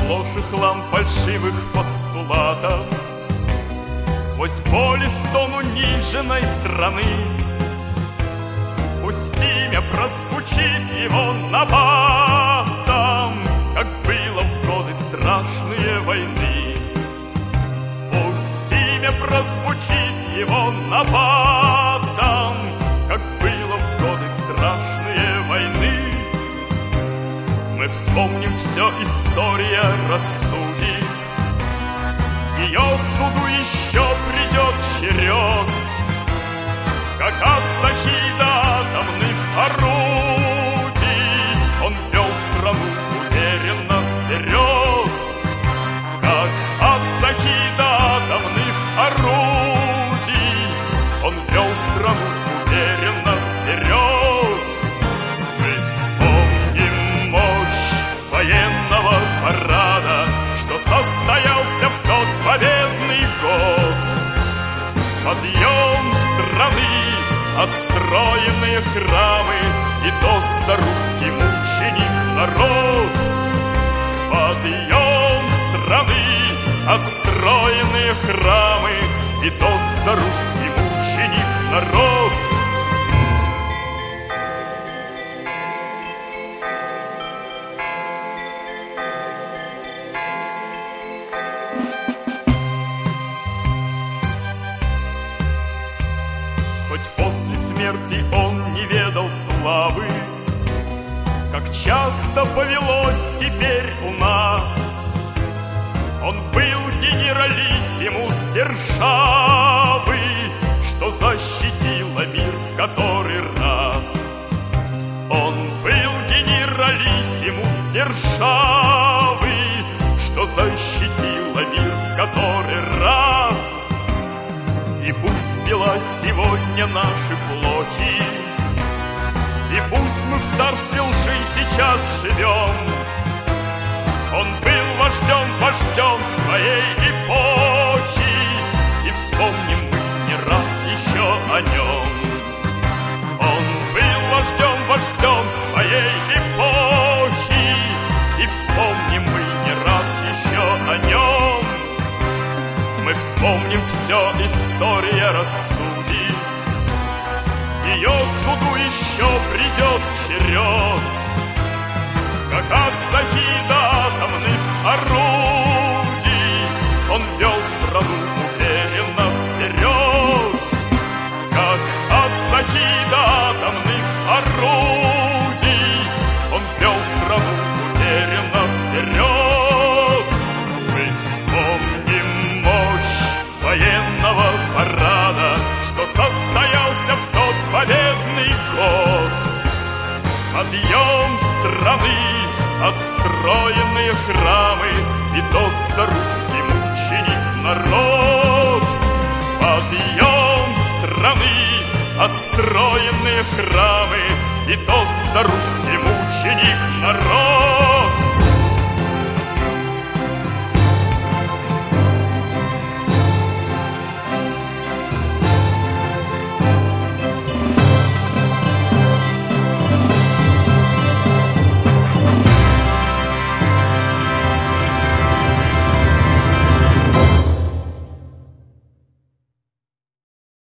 сплошь и хлам фальшивых постулатов. Сквозь боль и стон униженной страны пусть имя прозвучит его набатом, как было в годы страшные войны. Пусть имя прозвучит его набатом, как было в годы страшные войны. Мы вспомним все, история рассудит, ее суду еще придет черед, как от Сахида атомных орудий он вел страну уверенно вперед. Как от Сахида атомных орудий он вел страну уверенно вперед. Мы вспомним мощь военного парада, что состоялся в тот победный год. Подъем страны, отстроенные храмы и тост за русский мученик народ. Подъем страны, отстроенные храмы и тост за русский мученик народ. Хоть после смерти он не ведал славы, как часто повелось теперь у нас. Он был генералиссимус державы, что защитила мир в который раз. Он был генералиссимус державы, что защитила мир в который раз. И пусть дела сегодня наши плохи, и пусть мы в царстве лжи сейчас живем, он был вождем своей эпохи, и вспомним мы не раз еще о нем. Он был вождем своей эпохи, и вспомним мы не раз еще о нем. Мы вспомним все, история рассудит, ее суду еще придет черед. Как от Сахида атомных орудий он вел страну уверенно вперед. Как от Сахида атомных орудий он вел страну уверенно вперед. Мы вспомним мощь военного парада, что состоялся в тот победный год. Подъем страны, отстроенные храмы и тост за русский мученик народ. Подъем страны, отстроенные храмы и тост за русский мученик народ.